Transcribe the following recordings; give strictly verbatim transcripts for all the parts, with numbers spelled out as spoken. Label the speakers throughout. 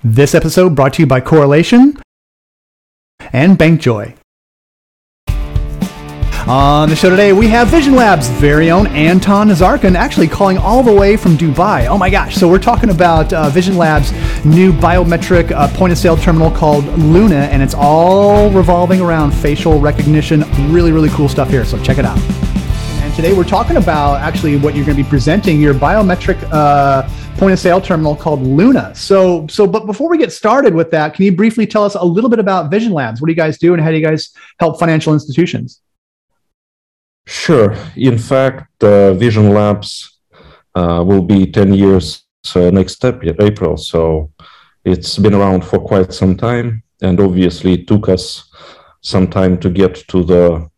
Speaker 1: This episode brought to you by Correlation and BankJoy. On the show today, we have Vision Labs' very own Anton Nazarkin, actually calling all the way from Dubai. Oh my gosh. So we're talking about uh, Vision Labs' new biometric uh, point-of-sale terminal called Luna, and it's all revolving around facial recognition. Really, really cool stuff here, so check it out. And today we're talking about actually what you're going to be presenting, your biometric uh, point-of-sale terminal called Luna. So, so, but before we get started with that, can you briefly tell us a little bit about Vision Labs? What do you guys do, and how do you guys help financial institutions?
Speaker 2: Sure. In fact, uh, Vision Labs uh, will be ten years uh, next April. So it's been around for quite some time. And obviously it took us some time to get to the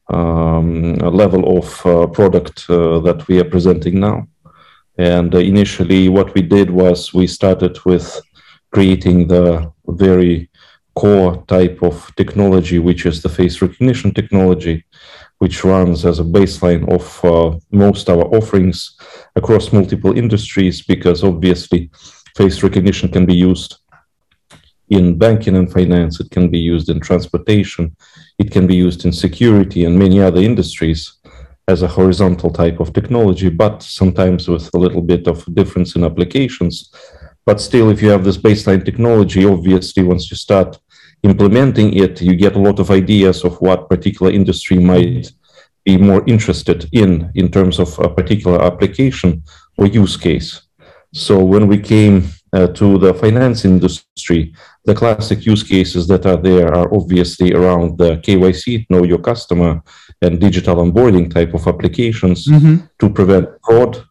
Speaker 2: um, level of uh, product uh, that we are presenting now. And uh, initially what we did was we started with creating the very core type of technology, which is the face recognition technology, which runs as a baseline of uh, most of our offerings across multiple industries, because obviously face recognition can be used in banking and finance, it can be used in transportation, it can be used in security and many other industries as a horizontal type of technology, but sometimes with a little bit of difference in applications. But still, if you have this baseline technology, obviously once you start implementing it, you get a lot of ideas of what particular industry might be more interested in, in terms of a particular application or use case. So when we came uh, to the finance industry, the classic use cases that are there are obviously around the K Y C, know your customer, and digital onboarding type of applications mm-hmm. to prevent fraud.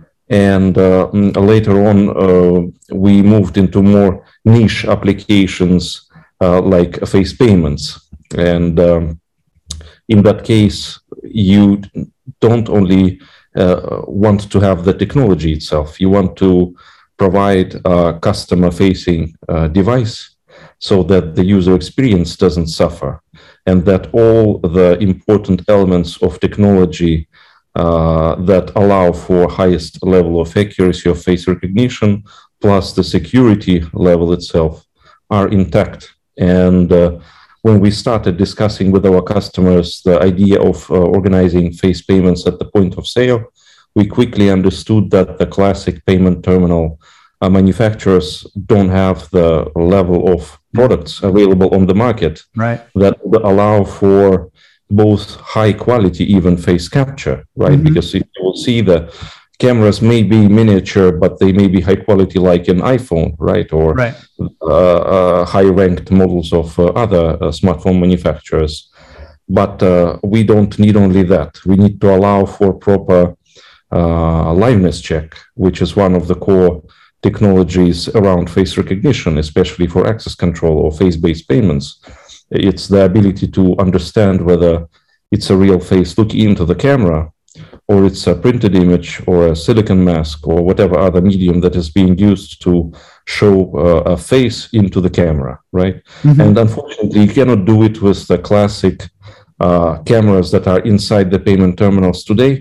Speaker 2: And uh, later on, uh, we moved into more niche applications Uh, like face payments. And um, in that case, you don't only uh, want to have the technology itself, you want to provide a customer-facing uh, device so that the user experience doesn't suffer, and that all the important elements of technology uh, that allow for highest level of accuracy of face recognition, plus the security level itself, are intact. And uh, when we started discussing with our customers the idea of uh, organizing face payments at the point of sale, we quickly understood that the classic payment terminal uh, manufacturers don't have the level of products available on the market
Speaker 1: right.
Speaker 2: that allow for both high quality, even face capture, right? Mm-hmm. Because you will see that cameras may be miniature, but they may be high quality, like an iPhone, right? Or
Speaker 1: right.
Speaker 2: Uh, uh, high-ranked models of uh, other uh, smartphone manufacturers. But uh, we don't need only that. We need to allow for proper uh, liveness check, which is one of the core technologies around face recognition, especially for access control or face-based payments. It's the ability to understand whether it's a real face looking into the camera, or it's a printed image or a silicon mask or whatever other medium that is being used to show uh, a face into the camera, right? Mm-hmm. And unfortunately, you cannot do it with the classic uh, cameras that are inside the payment terminals today,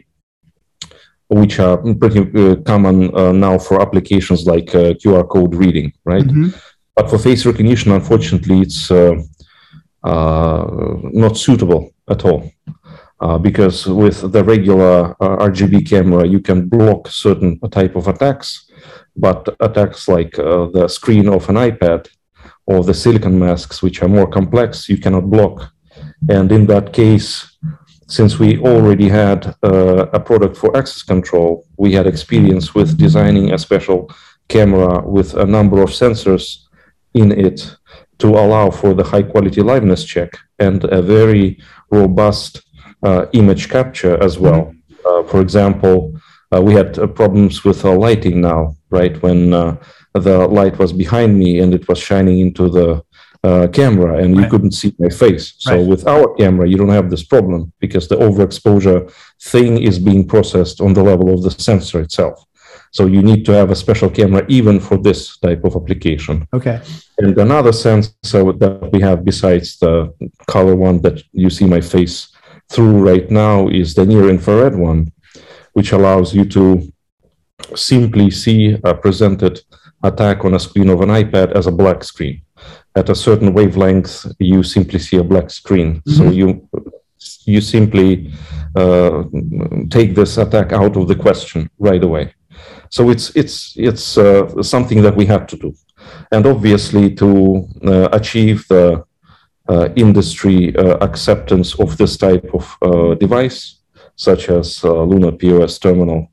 Speaker 2: which are pretty uh, common uh, now for applications like uh, Q R code reading, right? Mm-hmm. But for face recognition, unfortunately, it's uh, uh, not suitable at all. Uh, because with the regular uh, R G B camera, you can block certain type of attacks, but attacks like uh, the screen of an iPad or the silicon masks, which are more complex, you cannot block. And in that case, since we already had uh, a product for access control, we had experience with designing a special camera with a number of sensors in it to allow for the high quality liveness check and a very robust Uh, image capture as well. Uh, for example, uh, we had uh, problems with uh, lighting now, right? When uh, the light was behind me and it was shining into the uh, camera and you right. couldn't see my face. So right. with our camera, you don't have this problem because the overexposure thing is being processed on the level of the sensor itself. So you need to have a special camera even for this type of application.
Speaker 1: Okay.
Speaker 2: And another sensor that we have besides the color one that you see my face through right now is the near infrared one, which allows you to simply see a presented attack on a screen of an iPad as a black screen. At a certain wavelength, you simply see a black screen. Mm-hmm. So you you simply uh, take this attack out of the question right away. So it's it's it's uh, something that we have to do, and obviously to uh, achieve the uh, industry uh, acceptance of this type of uh, device, such as uh, Luna P O S terminal,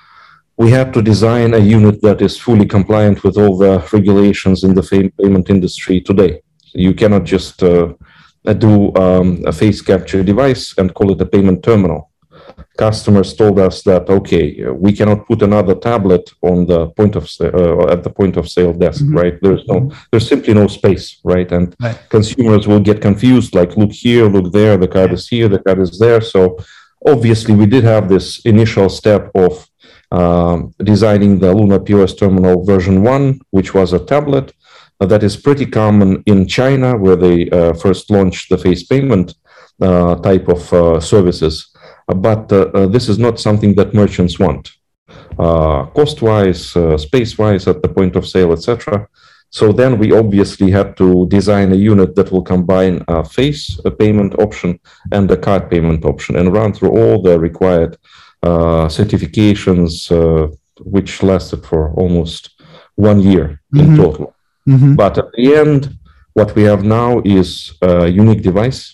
Speaker 2: we have to design a unit that is fully compliant with all the regulations in the payment industry today. You cannot just uh, do um, a face capture device and call it a payment terminal. Customers told us that, okay, we cannot put another tablet on the point of uh, at the point of sale desk, mm-hmm. right? There's no, there's simply no space, right? And right. consumers will get confused, like, look here, look there, the card is here, the card is there. So obviously we did have this initial step of um, designing the Luna P O S terminal version one, which was a tablet uh, that is pretty common in China, where they uh, first launched the face payment uh, type of uh, services. But uh, uh, this is not something that merchants want, uh, cost-wise, uh, space-wise, at the point of sale, et cetera. So then we obviously had to design a unit that will combine a face a payment option and a card payment option, and run through all the required uh, certifications, uh, which lasted for almost one year mm-hmm. in total. Mm-hmm. But at the end, what we have now is a unique device,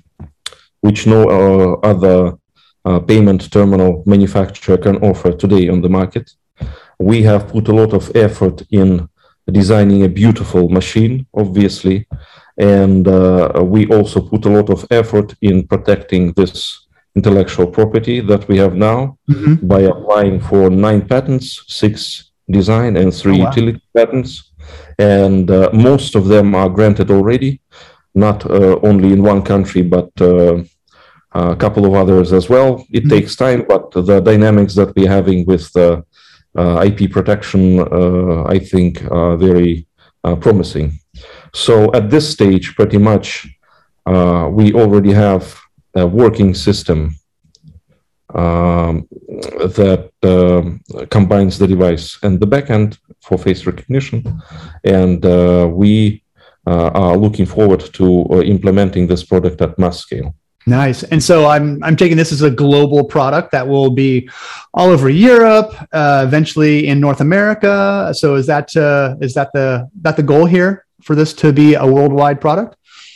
Speaker 2: which no uh, other Uh, payment terminal manufacturer can offer today on the market. We have put a lot of effort in designing a beautiful machine, obviously, and uh, we also put a lot of effort in protecting this intellectual property that we have now mm-hmm. by applying for nine patents, six design and three oh, wow. utility patents, and uh, most of them are granted already, not uh, only in one country, but uh, a couple of others as well. It mm-hmm. takes time, but the dynamics that we're having with the uh, I P protection, uh, I think, are very uh, promising. So at this stage, pretty much, uh, we already have a working system um, that uh, combines the device and the backend for face recognition, and uh, we uh, are looking forward to uh, implementing this product at mass scale.
Speaker 1: Nice. And so I'm I'm taking this as a global product that will be all over Europe, uh, eventually in North America. So is that uh, is that the that the goal here for this to be a worldwide product?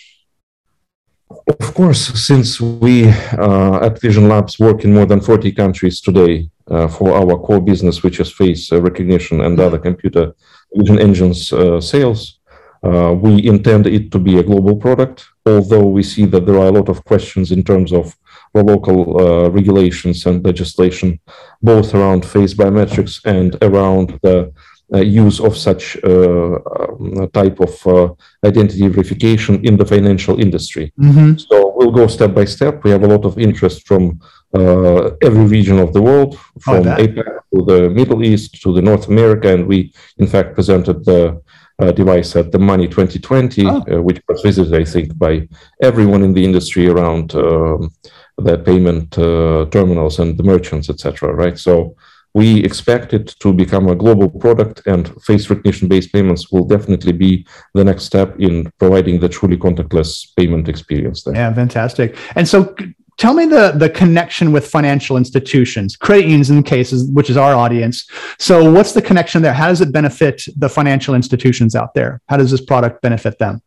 Speaker 2: Of course, since we uh, at Vision Labs work in more than forty countries today uh, for our core business, which is face recognition and other computer vision engines uh, sales. Uh, we intend it to be a global product, although we see that there are a lot of questions in terms of the local uh, regulations and legislation, both around face biometrics and around the uh, use of such uh, um, type of uh, identity verification in the financial industry. Mm-hmm. So we'll go step by step. We have a lot of interest from uh, every region of the world, from APAC to the Middle East to the North America, and we, in fact, presented the Uh, device at the Money twenty twenty, oh. uh, which was visited, I think, by everyone in the industry around um, the payment uh, terminals and the merchants, et cetera. Right, so we expect it to become a global product, and face recognition-based payments will definitely be the next step in providing the truly contactless payment experience there.
Speaker 1: Yeah, fantastic. And so, tell me the, the connection with financial institutions, credit unions in cases, which is our audience. So what's the connection there? How does it benefit the financial institutions out there? How does this product benefit them?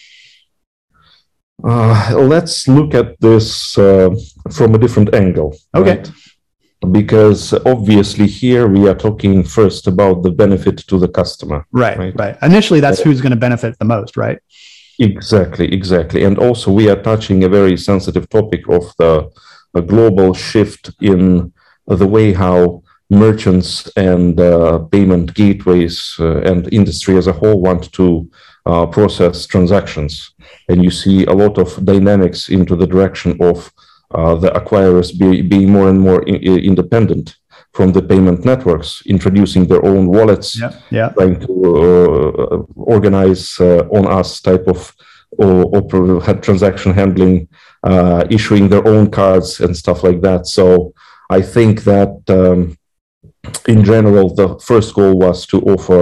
Speaker 2: Uh, let's look at this uh, from a different angle.
Speaker 1: Okay.
Speaker 2: Right? Because obviously here we are talking first about the benefit to the customer.
Speaker 1: Right, right. right. Initially, that's who's going to benefit the most, right?
Speaker 2: Exactly, exactly. And also we are touching a very sensitive topic of the a global shift in the way how merchants and uh, payment gateways uh, and industry as a whole want to uh, process transactions. And you see a lot of dynamics into the direction of uh, the acquirers be, being more and more in, independent from the payment networks, introducing their own wallets,
Speaker 1: yeah, yeah.
Speaker 2: trying to uh, organize uh, on us type of or, or transaction handling, uh, issuing their own cards and stuff like that. So I think that um, in general, the first goal was to offer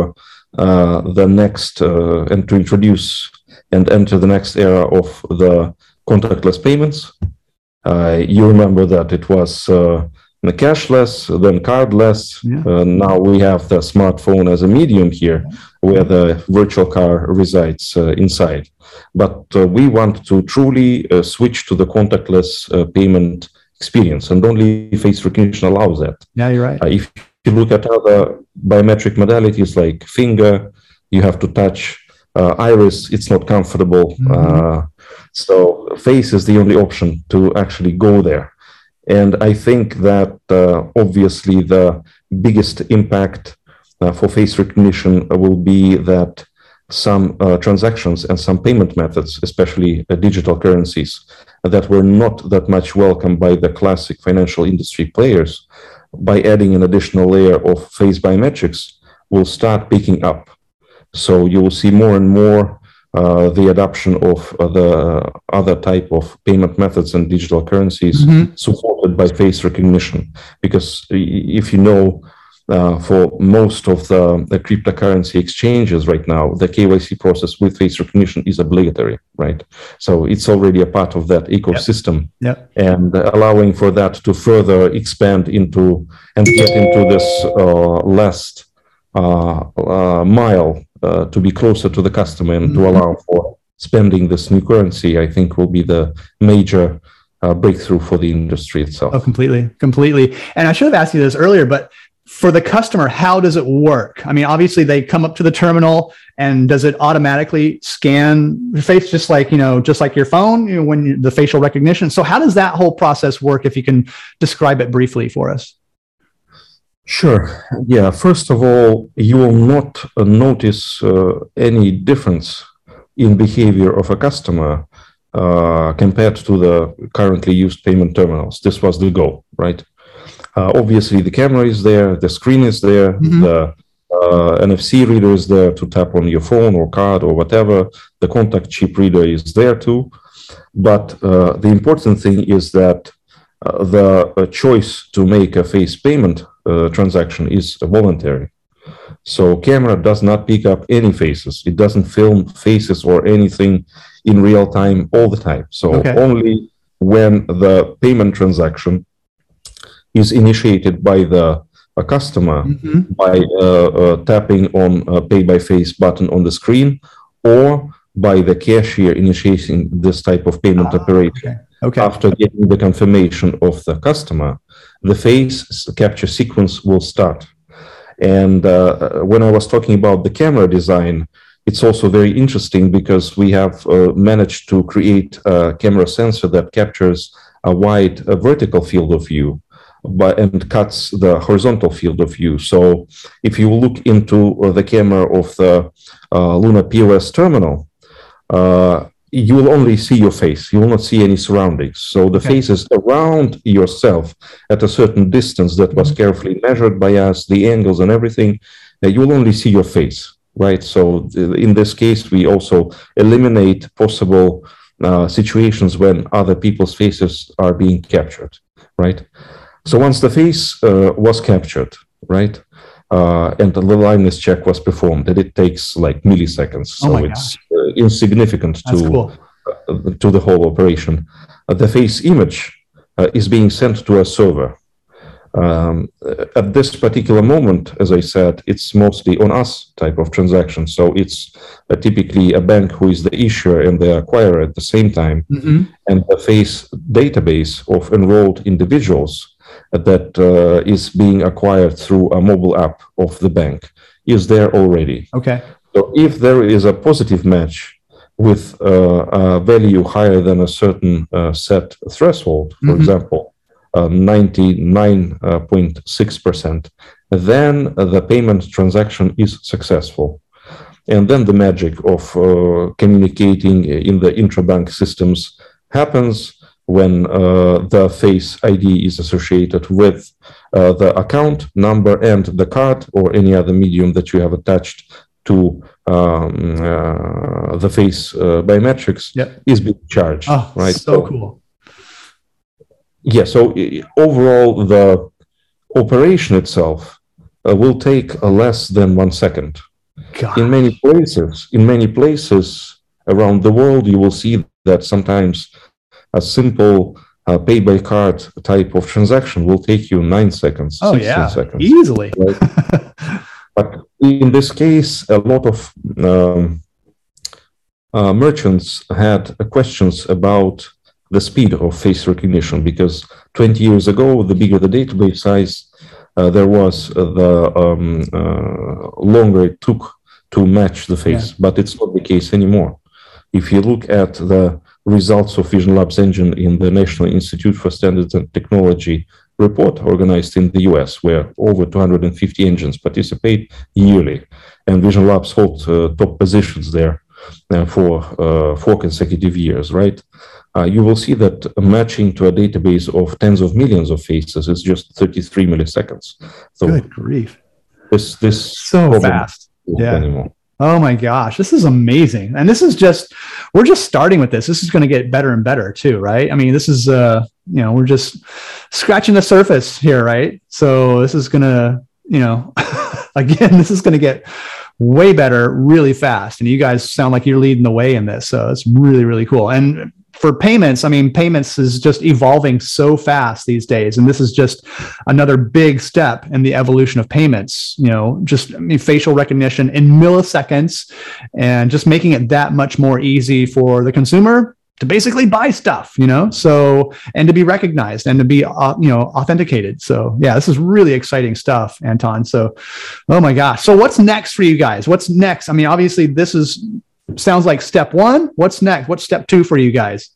Speaker 2: uh, the next uh, and to introduce and enter the next era of the contactless payments. Uh, you remember that it was uh, the cashless, then cardless. Yeah. Uh, now we have the smartphone as a medium here, where the virtual car resides uh, inside. But uh, we want to truly uh, switch to the contactless uh, payment experience, and only face recognition allows that.
Speaker 1: Yeah, you're right.
Speaker 2: Uh, if you look at other biometric modalities like finger, you have to touch uh, iris, it's not comfortable. Mm-hmm. Uh, so face is the only option to actually go there. And I think that uh, obviously the biggest impact uh, for face recognition will be that some uh, transactions and some payment methods, especially uh, digital currencies, that were not that much welcomed by the classic financial industry players, by adding an additional layer of face biometrics, will start picking up. So you will see more and more uh, the adoption of uh, the other type of payment methods and digital currencies mm-hmm. supported by face recognition. Because if you know, uh, for most of the, the cryptocurrency exchanges right now, the K Y C process with face recognition is obligatory, right? So it's already a part of that ecosystem.
Speaker 1: Yep. Yep.
Speaker 2: And allowing for that to further expand into and get into this uh, last uh, uh, mile uh, to be closer to the customer and mm-hmm. to allow for spending this new currency, I think will be the major uh, breakthrough for the industry itself.
Speaker 1: Oh, completely, completely. And I should have asked you this earlier, but for the customer, how does it work? I mean, obviously they come up to the terminal, and does it automatically scan your face, just like, you know, just like your phone, you know, when you, the facial recognition? So how does that whole process work, if you can describe it briefly for us?
Speaker 2: Sure. Yeah. First of all, you will not uh, notice uh, any difference in behavior of a customer uh, compared to the currently used payment terminals. This was the goal, right? Uh, obviously, the camera is there, the screen is there, mm-hmm. the uh, N F C reader is there to tap on your phone or card or whatever. The contact chip reader is there too. But uh, the important thing is that uh, the uh, choice to make a face payment uh, transaction is voluntary. So camera does not pick up any faces. It doesn't film faces or anything in real time all the time. So okay. only when the payment transaction is initiated by the a customer mm-hmm. by uh, uh, tapping on a pay by face button on the screen, or by the cashier initiating this type of payment oh, operation. Okay. Okay. After getting the confirmation of the customer, the face capture sequence will start. And uh, when I was talking about the camera design, it's also very interesting because we have uh, managed to create a camera sensor that captures a wide uh, vertical field of view, but and cuts the horizontal field of view. So if you look into uh, the camera of the uh, Luna P O S terminal, uh, you will only see your face. You will not see any surroundings. So the okay. face is around yourself at a certain distance that was mm-hmm. carefully measured by us, the angles and everything. Uh, you will only see your face, right? So th- in this case, we also eliminate possible uh, situations when other people's faces are being captured, right? So once the face uh, was captured, right, uh, and the liveness check was performed, and it takes like milliseconds, so oh it's uh, insignificant to cool. uh, to the whole operation. Uh, the face image uh, is being sent to a server. Um, at this particular moment, as I said, it's mostly on us type of transaction. So it's uh, typically a bank who is the issuer and the acquirer at the same time, mm-hmm. and the face database of enrolled individuals that uh, is being acquired through a mobile app of the bank is there already.
Speaker 1: Okay.
Speaker 2: So if there is a positive match with uh, a value higher than a certain uh, set threshold, for mm-hmm. example, uh, ninety-nine point six percent, then the payment transaction is successful. And then the magic of uh, communicating in the intrabank systems happens when uh, the face I D is associated with uh, the account number and the card or any other medium that you have attached to um, uh, the face uh, biometrics yep. is being charged.
Speaker 1: Oh,
Speaker 2: right?
Speaker 1: So, so cool.
Speaker 2: Yeah, so uh, overall, the operation itself uh, will take uh, less than one second.
Speaker 1: Gosh.
Speaker 2: In many places, in many places around the world, you will see that sometimes a simple uh, pay by card type of transaction will take you nine seconds,
Speaker 1: oh,
Speaker 2: sixteen
Speaker 1: yeah.
Speaker 2: seconds.
Speaker 1: Easily.
Speaker 2: Right? But in this case, a lot of um, uh, merchants had uh, questions about the speed of face recognition, because twenty years ago, the bigger the database size, uh, there was uh, the um, uh, longer it took to match the face, yeah. But it's not the case anymore. If you look at the results of Vision Labs engine in the National Institute for Standards and Technology report organized in the U S, where over two hundred fifty engines participate yearly, and Vision Labs hold uh, top positions there uh, for uh, four consecutive years, right? Uh, you will see that matching to a database of tens of millions of faces is just thirty-three milliseconds. So
Speaker 1: good grief.
Speaker 2: This, this
Speaker 1: so fast. Yeah. Anymore. Oh my gosh, this is amazing. And this is just, we're just starting with this. This is going to get better and better too, right? I mean, this is, uh, you know, we're just scratching the surface here, right? So this is going to, you know, again, this is going to get way better really fast. And you guys sound like you're leading the way in this. So it's really, really cool. And for payments, I mean, payments is just evolving so fast these days. And this is just another big step in the evolution of payments, you know, just I mean, facial recognition in milliseconds and just making it that much more easy for the consumer to basically buy stuff, you know, so, and to be recognized and to be, uh, you know, authenticated. So yeah, this is really exciting stuff, Anton. So, oh my gosh. So what's next for you guys? What's next? I mean, obviously this is, sounds like step one. What's next? What's step two for you guys?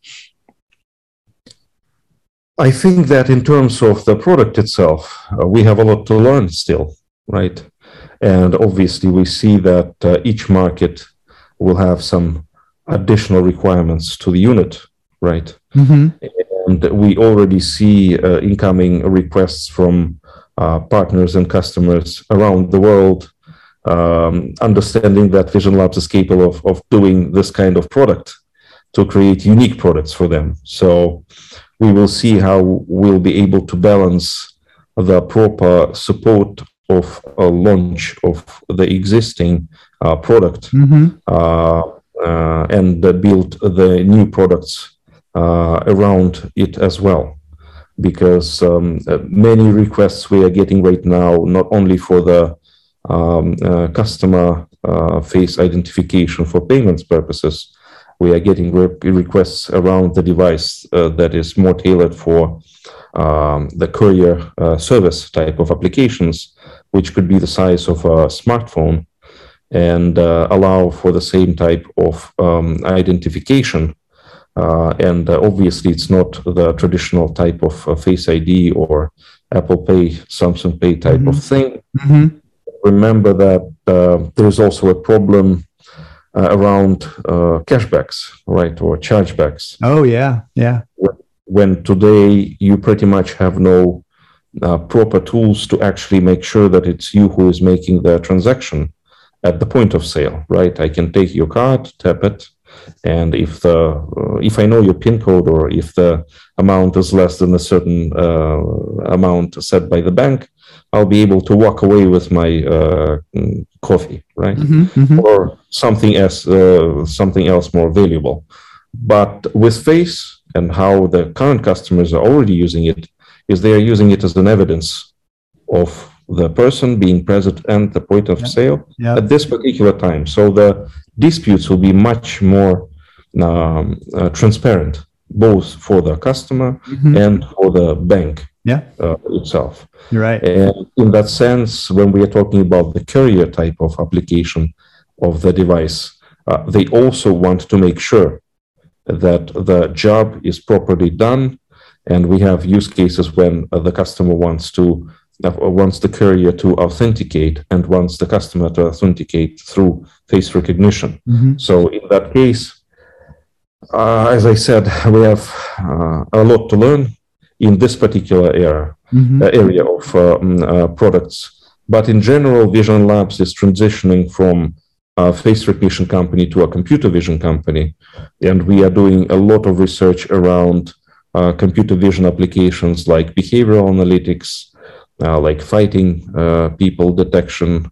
Speaker 2: I think that in terms of the product itself, uh, we have a lot to learn still, right? And obviously we see that uh, each market will have some additional requirements to the unit, right? Mm-hmm. And we already see uh, incoming requests from uh, partners and customers around the world, um, understanding that Vision Labs is capable of, of doing this kind of product to create unique products for them. So we will see how we'll be able to balance the proper support of a launch of the existing uh, product mm-hmm. uh, uh, and uh, build the new products uh, around it as well. Because um, uh, many requests we are getting right now, not only for the um, uh, customer uh, face identification for payments purposes, we are getting re- requests around the device uh, that is more tailored for um, the courier uh, service type of applications, which could be the size of a smartphone and uh, allow for the same type of um, identification. Uh, and uh, obviously, it's not the traditional type of uh, Face I D or Apple Pay, Samsung Pay type mm-hmm. of thing. Mm-hmm. Remember that uh, there is also a problem uh, around uh, cashbacks, right, or chargebacks.
Speaker 1: Oh, yeah, yeah.
Speaker 2: When today you pretty much have no uh, proper tools to actually make sure that it's you who is making the transaction at the point of sale, right? I can take your card, tap it, and if the uh, if I know your PIN code or if the amount is less than a certain uh, amount set by the bank, I'll be able to walk away with my uh, coffee, right? Mm-hmm, mm-hmm. Or something else, uh, something else more valuable. But with Face and how the current customers are already using it, is they are using it as an evidence of the person being present at the point of yeah. sale yeah. at this particular time. So the disputes will be much more um, uh, transparent, both for the customer mm-hmm. and for the bank yeah. uh, itself.
Speaker 1: You're right.
Speaker 2: And in that sense, when we are talking about the courier type of application of the device, uh, they also want to make sure that the job is properly done. And we have use cases when uh, the customer wants to uh, wants the courier to authenticate and wants the customer to authenticate through face recognition. Mm-hmm. So in that case, uh, as I said, we have uh, a lot to learn in this particular era, mm-hmm. uh, area of um, uh, products. But in general, Vision Labs is transitioning from a face recognition company to a computer vision company. And we are doing a lot of research around uh, computer vision applications like behavioral analytics, uh, like fighting uh, people detection,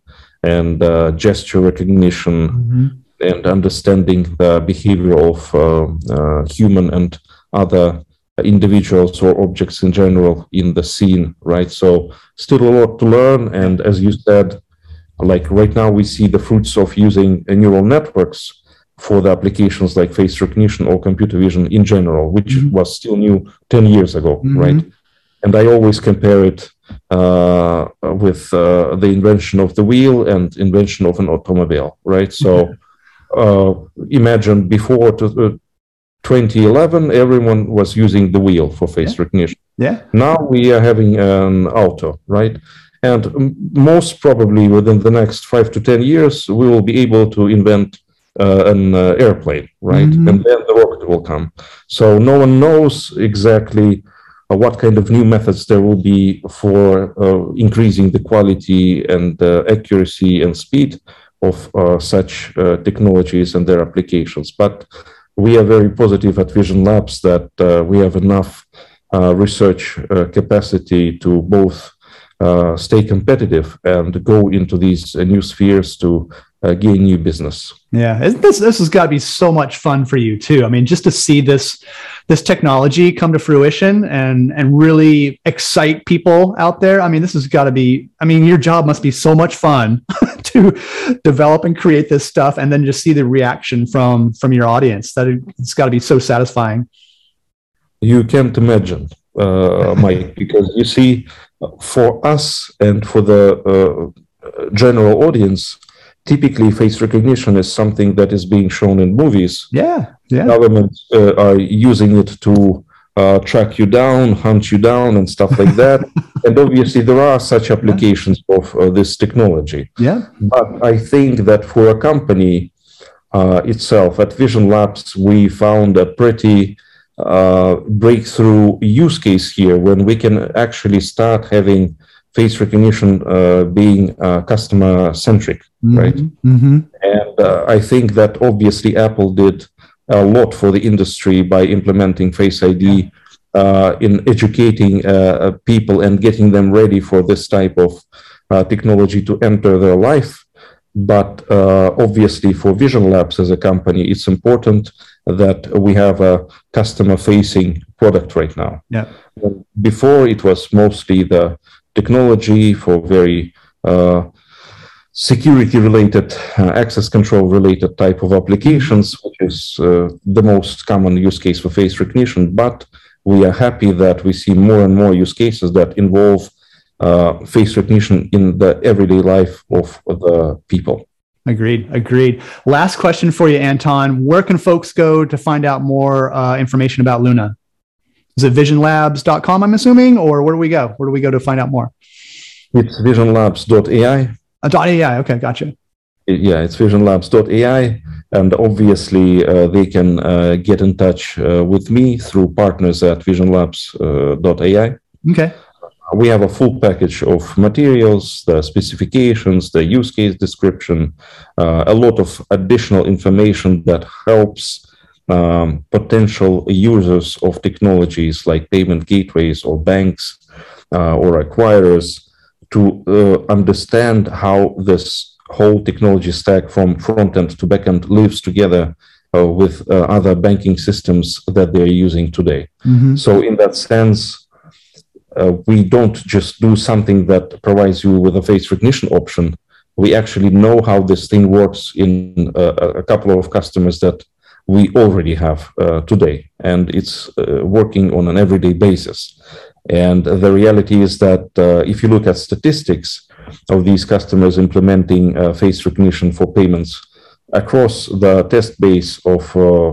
Speaker 2: and uh, gesture recognition, mm-hmm. and understanding the behavior of uh, uh, human and other individuals or objects in general in the scene, right? So still a lot to learn. And as you said, like right now we see the fruits of using uh, neural networks for the applications like face recognition or computer vision in general, which mm-hmm. was still new ten years ago, mm-hmm. right? And I always compare it uh, with uh, the invention of the wheel and invention of an automobile, right? So uh, imagine before to, uh, twenty eleven, everyone was using the wheel for face yeah. recognition.
Speaker 1: Yeah.
Speaker 2: Now we are having an auto, right? And most probably within the next five to ten years, we will be able to invent uh, an uh, airplane, right? Mm-hmm. And then the rocket will come. So no one knows exactly uh, what kind of new methods there will be for uh, increasing the quality and uh, accuracy and speed of uh, such uh, technologies and their applications. But we are very positive at Vision Labs that uh, we have enough uh, research uh, capacity to both uh, stay competitive and go into these uh, new spheres to uh, gain new business.
Speaker 1: Yeah, this this has got to be so much fun for you too. I mean, just to see this this technology come to fruition and and really excite people out there. I mean, this has got to be. I mean, your job must be so much fun to develop and create this stuff, and then just see the reaction from from your audience. That it's got to be so satisfying.
Speaker 2: You can't imagine, uh, Mike, because you see, for us and for the uh, general audience, typically face recognition is something that is being shown in movies.
Speaker 1: Yeah, yeah.
Speaker 2: Governments uh, are using it to uh, track you down, hunt you down, and stuff like that. And obviously, there are such applications yeah. of uh, this technology.
Speaker 1: Yeah.
Speaker 2: But I think that for a company uh, itself, at Vision Labs, we found a pretty uh, breakthrough use case here when we can actually start having face recognition uh, being uh, customer centric, mm-hmm. right?
Speaker 1: Mm-hmm.
Speaker 2: And uh, I think that obviously Apple did a lot for the industry by implementing Face I D uh, in educating uh, people and getting them ready for this type of uh, technology to enter their life. But uh, obviously for Vision Labs as a company, it's important that we have a customer facing product right now.
Speaker 1: Yeah.
Speaker 2: Before it was mostly the technology for very uh, security-related, uh, access control-related type of applications, which is uh, the most common use case for face recognition. But we are happy that we see more and more use cases that involve uh, face recognition in the everyday life of the people.
Speaker 1: Agreed. Agreed. Last question for you, Anton. Where can folks go to find out more uh, information about Luna? Is it vision labs dot com, I'm assuming, or where do we go? Where do we go to find out more?
Speaker 2: It's vision labs dot A I.
Speaker 1: Uh, .ai, okay, gotcha.
Speaker 2: Yeah, it's vision labs dot A I. And obviously, uh, they can uh, get in touch uh, with me through partners at vision labs dot A I.
Speaker 1: Okay.
Speaker 2: We have a full package of materials, the specifications, the use case description, uh, a lot of additional information that helps um, potential users of technologies like payment gateways or banks uh, or acquirers to uh, understand how this whole technology stack from front end to back end lives together uh, with uh, other banking systems that they're using today.
Speaker 1: Mm-hmm.
Speaker 2: So in that sense, Uh, we don't just do something that provides you with a face recognition option. We actually know how this thing works in uh, a couple of customers that we already have uh, today, and it's uh, working on an everyday basis. And the reality is that uh, if you look at statistics of these customers implementing uh, face recognition for payments across the test base of uh,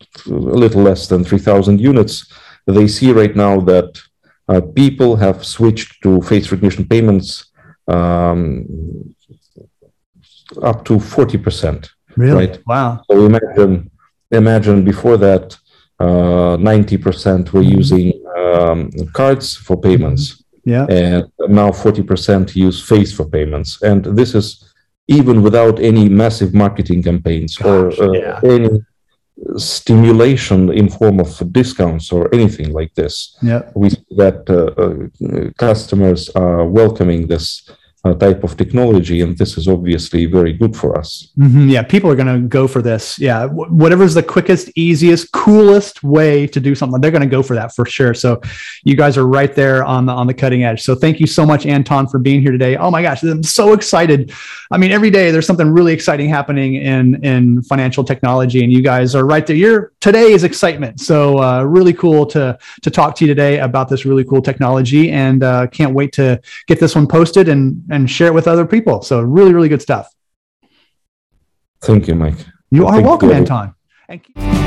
Speaker 2: a little less than three thousand units, they see right now that Uh, people have switched to face recognition payments um, up to forty percent.
Speaker 1: Really?
Speaker 2: Right?
Speaker 1: Wow.
Speaker 2: So imagine, imagine before that, uh, ninety percent were
Speaker 1: Mm-hmm.
Speaker 2: using um, cards for payments.
Speaker 1: Yeah.
Speaker 2: And now forty percent use face for payments. And this is even without any massive marketing campaigns
Speaker 1: Gosh,
Speaker 2: or uh,
Speaker 1: yeah.
Speaker 2: any stimulation in form of discounts or anything like this.
Speaker 1: Yeah.
Speaker 2: We see that uh, uh, customers are welcoming this uh, type of technology, and this is obviously very good for us.
Speaker 1: Mm-hmm. Yeah, people are going to go for this. Yeah, w- whatever's the quickest, easiest, coolest way to do something, they're going to go for that for sure. So, you guys are right there on the on the cutting edge. So, thank you so much, Anton, for being here today. Oh my gosh, I'm so excited. I mean, every day there's something really exciting happening in in financial technology, and you guys are right there. You're today is excitement. So, uh, really cool to to talk to you today about this really cool technology, and uh, can't wait to get this one posted and and share it with other people. So really, really good stuff.
Speaker 2: Thank you, Mike.
Speaker 1: You are
Speaker 2: Thank
Speaker 1: welcome,
Speaker 2: you.
Speaker 1: Anton. And keep-